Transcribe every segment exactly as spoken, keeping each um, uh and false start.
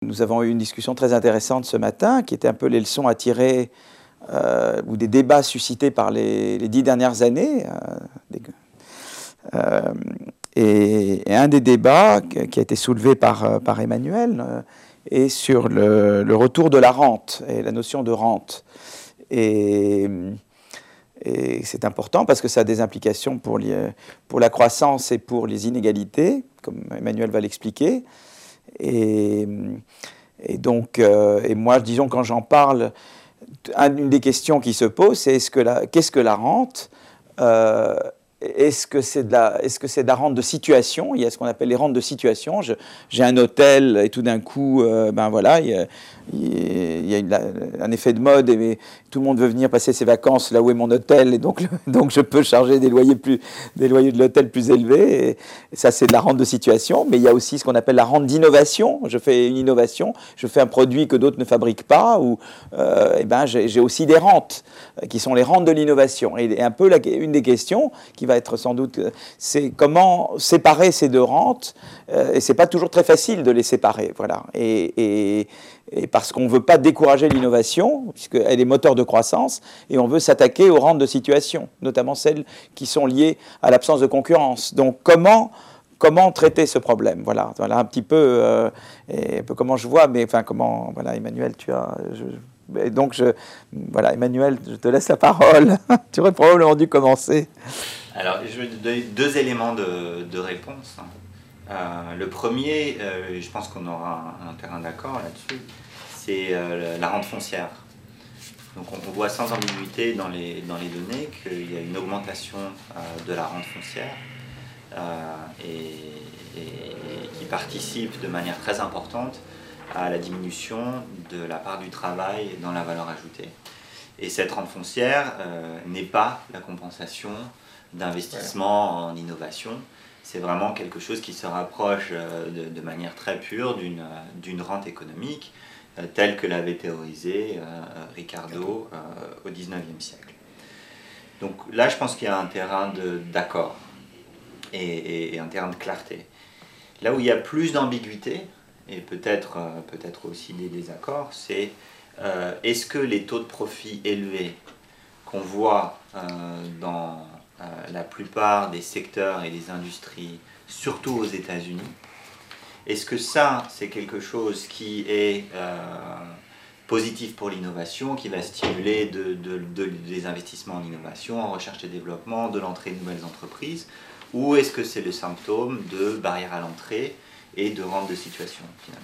nous avons eu une discussion très intéressante ce matin, qui était un peu les leçons à tirer, euh, ou des débats suscités par les, les dix dernières années. Euh, des, euh, et, et un des débats qui a été soulevé par, par Emmanuel euh, est sur le, le retour de la rente et la notion de rente. Et... Et c'est important parce que ça a des implications pour, les, pour la croissance et pour les inégalités, comme Emmanuel va l'expliquer. Et, et donc, euh, et moi, disons, quand j'en parle, une des questions qui se pose, c'est est-ce que la, qu'est-ce que la rente euh, Est-ce que c'est de la, est-ce que c'est de la rente de situation? Il y a ce qu'on appelle les rentes de situation. Je, j'ai un hôtel et tout d'un coup, euh, ben voilà, il y a, il y a une, un effet de mode et tout le monde veut venir passer ses vacances là où est mon hôtel et donc, donc je peux charger des loyers, plus, des loyers de l'hôtel plus élevés. Et, et ça, c'est de la rente de situation. Mais il y a aussi ce qu'on appelle la rente d'innovation. Je fais une innovation, je fais un produit que d'autres ne fabriquent pas, ou euh, et ben, j'ai, j'ai aussi des rentes qui sont les rentes de l'innovation. Et, et un peu la, une des questions qui va être sans doute, c'est comment séparer ces deux rentes. Euh, et c'est pas toujours très facile de les séparer. Voilà. Et, et Et parce qu'on ne veut pas décourager l'innovation, puisqu'elle est moteur de croissance, et on veut s'attaquer aux rentes de situation, notamment celles qui sont liées à l'absence de concurrence. Donc comment, comment traiter ce problème? Voilà, voilà un petit peu, euh, et un peu comment je vois, mais enfin comment, voilà, Emmanuel, tu as... Je, et donc, je, voilà, Emmanuel, je te laisse la parole. Tu aurais probablement dû commencer. Alors, je vais te donner deux éléments de, de réponse. Euh, le premier, euh, je pense qu'on aura un, un terrain d'accord là-dessus, c'est euh, la rente foncière. Donc on, on voit sans ambiguïté dans les, dans les données qu'il y a une augmentation euh, de la rente foncière euh, et, et qui participe de manière très importante à la diminution de la part du travail dans la valeur ajoutée. Et cette rente foncière euh, n'est pas la compensation d'investissement en innovation. C'est vraiment quelque chose qui se rapproche de, de manière très pure d'une, d'une rente économique euh, telle que l'avait théorisée euh, Ricardo euh, au dix-neuvième siècle. Donc là, je pense qu'il y a un terrain de, d'accord et, et, et un terrain de clarté. Là où il y a plus d'ambiguïté, et peut-être, euh, peut-être aussi des désaccords, c'est euh, est-ce que les taux de profit élevés qu'on voit euh, dans... Euh, la plupart des secteurs et des industries, surtout aux États-Unis. Est-ce que ça, c'est quelque chose qui est euh, positif pour l'innovation, qui va stimuler de, de, de, des investissements en innovation, en recherche et développement, de l'entrée de nouvelles entreprises, ou est-ce que c'est le symptôme de barrières à l'entrée et de rente de situation, finalement?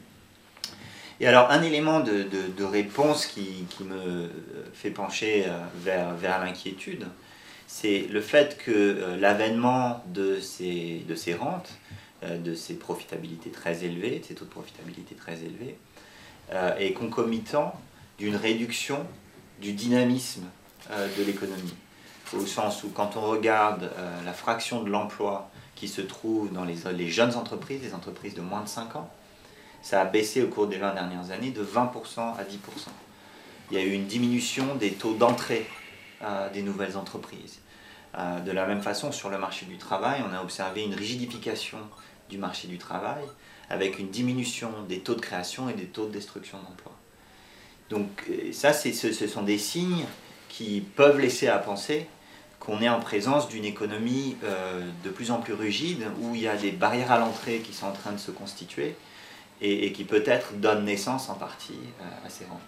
Et alors, un élément de, de, de réponse qui, qui me fait pencher vers, vers l'inquiétude, c'est le fait que euh, l'avènement de ces, de ces rentes, euh, de ces profitabilités très élevées, de ces taux de profitabilité très élevés, euh, est concomitant d'une réduction du dynamisme euh, de l'économie. Au sens où quand on regarde euh, la fraction de l'emploi qui se trouve dans les, les jeunes entreprises, les entreprises de moins de cinq ans, ça a baissé au cours des vingt dernières années de vingt pour cent à dix pour cent. Il y a eu une diminution des taux d'entrée euh, des nouvelles entreprises. Euh, de la même façon, sur le marché du travail, on a observé une rigidification du marché du travail avec une diminution des taux de création et des taux de destruction d'emplois. Donc ça, c'est, ce, ce sont des signes qui peuvent laisser à penser qu'on est en présence d'une économie euh, de plus en plus rigide, où il y a des barrières à l'entrée qui sont en train de se constituer et, et qui peut-être donnent naissance en partie euh, à ces rentes.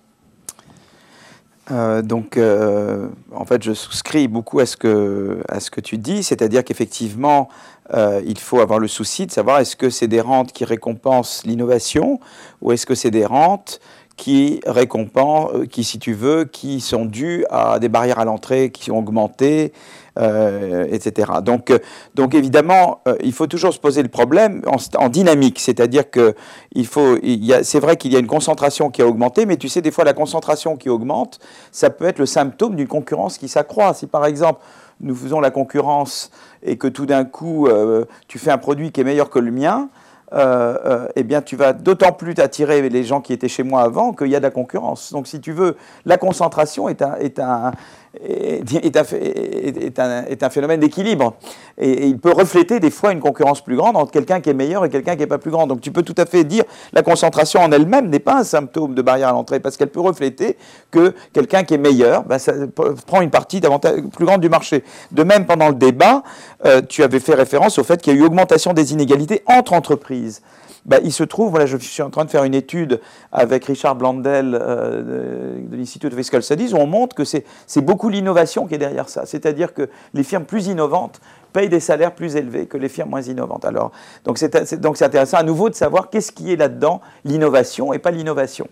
Euh, donc, euh, en fait, je souscris beaucoup à ce que, à ce que tu dis, c'est-à-dire qu'effectivement, euh, il faut avoir le souci de savoir est-ce que c'est des rentes qui récompensent l'innovation ou est-ce que c'est des rentes qui récompensent, qui, si tu veux, qui sont dues à des barrières à l'entrée qui ont augmenté, euh, et cetera. Donc, donc évidemment, euh, il faut toujours se poser le problème en, en dynamique, c'est-à-dire que il faut, il y a, c'est vrai qu'il y a une concentration qui a augmenté, mais tu sais, des fois, la concentration qui augmente, ça peut être le symptôme d'une concurrence qui s'accroît. Si par exemple, nous faisons la concurrence et que tout d'un coup, euh, tu fais un produit qui est meilleur que le mien, Euh, euh, eh bien, tu vas d'autant plus attirer les gens qui étaient chez moi avant qu'il y a de la concurrence. Donc, si tu veux, la concentration est un, est un, est, est, un, est, un, est un phénomène d'équilibre. Et, et il peut refléter des fois une concurrence plus grande entre quelqu'un qui est meilleur et quelqu'un qui n'est pas plus grand. Donc tu peux tout à fait dire la concentration en elle-même n'est pas un symptôme de barrière à l'entrée, parce qu'elle peut refléter que quelqu'un qui est meilleur ben, ça prend une partie davantage, plus grande du marché. De même, pendant le débat, euh, tu avais fait référence au fait qu'il y a eu augmentation des inégalités entre entreprises. Ben, il se trouve, voilà, je suis en train de faire une étude avec Richard Blandel euh, de, de l'Institut of Fiscal Studies, où on montre que c'est, c'est beaucoup l'innovation qui est derrière ça. C'est-à-dire que les firmes plus innovantes payent des salaires plus élevés que les firmes moins innovantes. Alors, donc, c'est, c'est, donc c'est intéressant à nouveau de savoir qu'est-ce qui est là-dedans, l'innovation et pas l'innovation.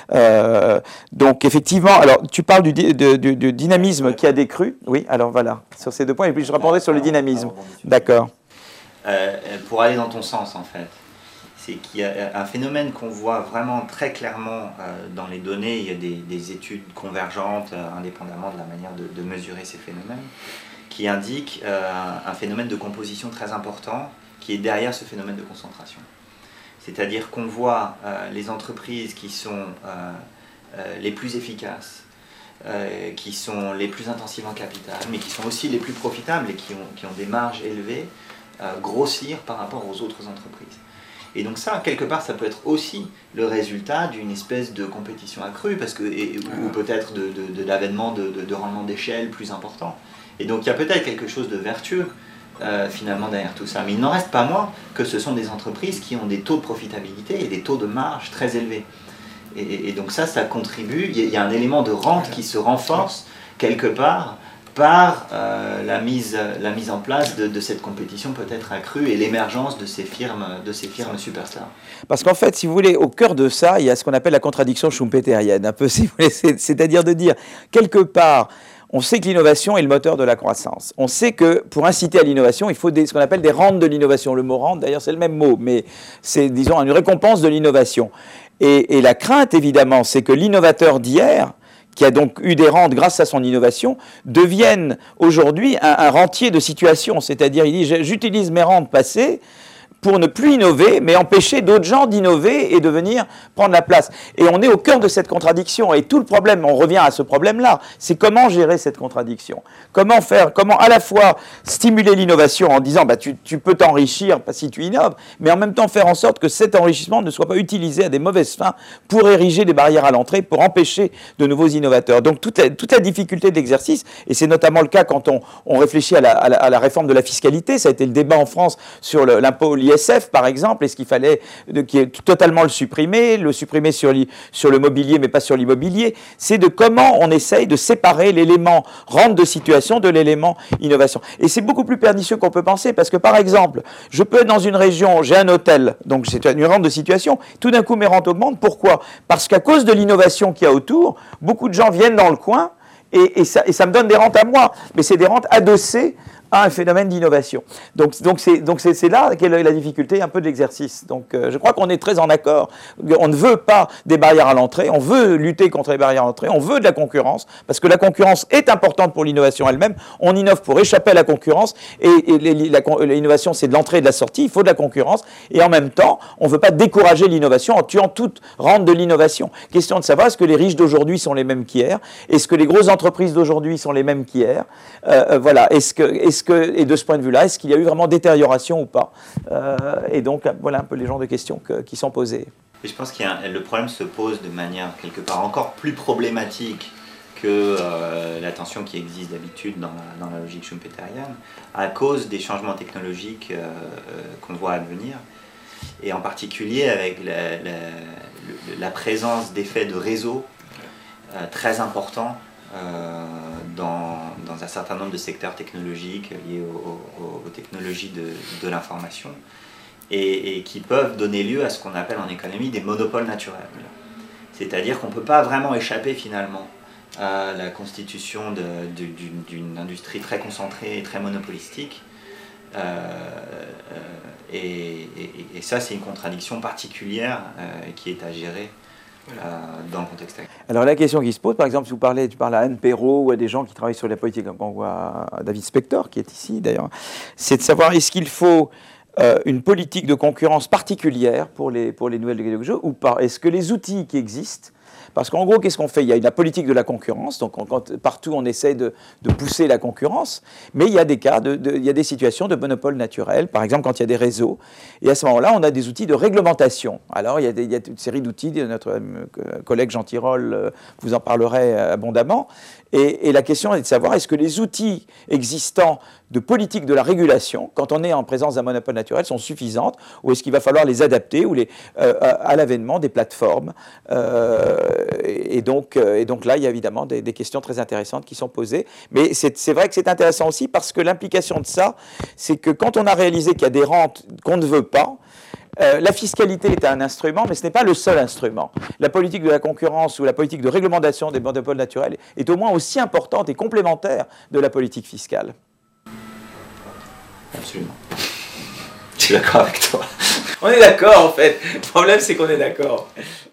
Euh, donc effectivement, alors tu parles du, de, du, du dynamisme qui a décru. Oui, alors voilà, sur ces deux points, et puis je répondrai sur le dynamisme. D'accord. Euh, pour aller dans ton sens, en fait. C'est qu'il y a un phénomène qu'on voit vraiment très clairement euh, dans les données. Il y a des, des études convergentes, euh, indépendamment de la manière de, de mesurer ces phénomènes, qui indiquent euh, un, un phénomène de composition très important qui est derrière ce phénomène de concentration. C'est-à-dire qu'on voit euh, les entreprises qui sont euh, euh, les plus efficaces, euh, qui sont les plus intensives en capital, mais qui sont aussi les plus profitables et qui ont, qui ont des marges élevées, euh, grossir par rapport aux autres entreprises. Et donc ça, quelque part, ça peut être aussi le résultat d'une espèce de compétition accrue, parce que, et, ou peut-être de, de, de l'avènement de, de, de rendements d'échelle plus importants. Et donc il y a peut-être quelque chose de vertueux, euh, finalement, derrière tout ça. Mais il n'en reste pas moins que ce sont des entreprises qui ont des taux de profitabilité et des taux de marge très élevés. Et, et donc ça, ça contribue, il y a un élément de rente qui se renforce, quelque part, par euh, la, mise, la mise en place de, de cette compétition peut-être accrue et l'émergence de ces firmes, de ces firmes superstars. Parce qu'en fait, si vous voulez, au cœur de ça, il y a ce qu'on appelle la contradiction schumpeterienne, un peu, si vous voulez, c'est, c'est-à-dire de dire, quelque part, on sait que l'innovation est le moteur de la croissance. On sait que pour inciter à l'innovation, il faut des, ce qu'on appelle des rentes de l'innovation. Le mot rente, d'ailleurs, c'est le même mot, mais c'est, disons, une récompense de l'innovation. Et, et la crainte, évidemment, c'est que l'innovateur d'hier, qui a donc eu des rentes grâce à son innovation, devienne aujourd'hui un, un rentier de situation. C'est-à-dire, il dit, j'utilise mes rentes passées pour ne plus innover, mais empêcher d'autres gens d'innover et de venir prendre la place. Et on est au cœur de cette contradiction. Et tout le problème, on revient à ce problème-là, c'est comment gérer cette contradiction. Comment faire, comment à la fois stimuler l'innovation en disant, bah, tu, tu peux t'enrichir si tu innoves, mais en même temps faire en sorte que cet enrichissement ne soit pas utilisé à des mauvaises fins pour ériger des barrières à l'entrée, pour empêcher de nouveaux innovateurs. Donc toute la, toute la difficulté de l'exercice, et c'est notamment le cas quand on, on réfléchit à la, à, la, à la réforme de la fiscalité, ça a été le débat en France sur le, l'impôt l'I S F, par exemple, est-ce qu'il fallait de, qui est totalement le supprimer, le supprimer sur, sur le mobilier, mais pas sur l'immobilier. C'est de comment on essaye de séparer l'élément rente de situation de l'élément innovation. Et c'est beaucoup plus pernicieux qu'on peut penser, parce que, par exemple, je peux être dans une région, j'ai un hôtel, donc c'est une rente de situation, tout d'un coup mes rentes augmentent. Pourquoi ? Parce qu'à cause de l'innovation qu'il y a autour, beaucoup de gens viennent dans le coin, et, et, ça, et ça me donne des rentes à moi, mais c'est des rentes adossées à un phénomène d'innovation. Donc, donc, c'est, donc c'est, c'est là qu'est la difficulté un peu de l'exercice. Donc euh, je crois qu'on est très en accord. On ne veut pas des barrières à l'entrée, on veut lutter contre les barrières à l'entrée, on veut de la concurrence, parce que la concurrence est importante pour l'innovation elle-même. On innove pour échapper à la concurrence, et, et les, la, l'innovation c'est de l'entrée et de la sortie, il faut de la concurrence, et en même temps, on ne veut pas décourager l'innovation en tuant toute rente de l'innovation. Question de savoir, est-ce que les riches d'aujourd'hui sont les mêmes qu'hier ? Est-ce que les grosses entreprises d'aujourd'hui sont les mêmes qu'hier ? euh, Voilà, est-ce que... Est-ce Que, et de ce point de vue-là, est-ce qu'il y a eu vraiment détérioration ou pas ? euh, Et donc, voilà un peu les genres de questions que, qui sont posées. Et je pense que le problème se pose de manière quelque part encore plus problématique que euh, la tension qui existe d'habitude dans la, dans la logique schumpeterienne, à cause des changements technologiques euh, euh, qu'on voit advenir, et en particulier avec la, la, la présence d'effets de réseau euh, très importants Euh, dans, dans un certain nombre de secteurs technologiques liés au, au, aux technologies de, de l'information et, et qui peuvent donner lieu à ce qu'on appelle en économie des monopoles naturels. C'est-à-dire qu'on ne peut pas vraiment échapper finalement à la constitution de, de, d'une, d'une industrie très concentrée et très monopolistique. Euh, euh, et, et, et ça, c'est une contradiction particulière euh, qui est à gérer Euh, dans le contexte actuel. Alors la question qui se pose, par exemple, si vous parlez, tu parles à Anne Perrault ou à des gens qui travaillent sur la politique, comme on voit à David Spector, qui est ici d'ailleurs, c'est de savoir est-ce qu'il faut euh, une politique de concurrence particulière pour les, pour les nouvelles technologies ou pas ? Est-ce que les outils qui existent Parce qu'en gros, qu'est-ce qu'on fait? Il y a la politique de la concurrence, donc on, quand, partout on essaie de, de pousser la concurrence, mais il y a des cas, de, de, il y a des situations de monopole naturel, par exemple quand il y a des réseaux, et à ce moment-là, on a des outils de réglementation. Alors il y a, des, il y a une série d'outils, notre collègue Jean Tirole vous en parlerait abondamment, et, et la question est de savoir, est-ce que les outils existants de politique de la régulation, quand on est en présence d'un monopole naturel, sont suffisantes, ou est-ce qu'il va falloir les adapter ou les, euh, à l'avènement des plateformes euh, et, donc, euh, et donc là, il y a évidemment des, des questions très intéressantes qui sont posées. Mais c'est vrai que c'est intéressant aussi parce que l'implication de ça, c'est que quand on a réalisé qu'il y a des rentes qu'on ne veut pas, Euh, la fiscalité est un instrument, mais ce n'est pas le seul instrument. La politique de la concurrence ou la politique de réglementation des monopoles naturels est au moins aussi importante et complémentaire de la politique fiscale. Absolument. Je suis d'accord avec toi. On est d'accord en fait. Le problème c'est qu'on est d'accord.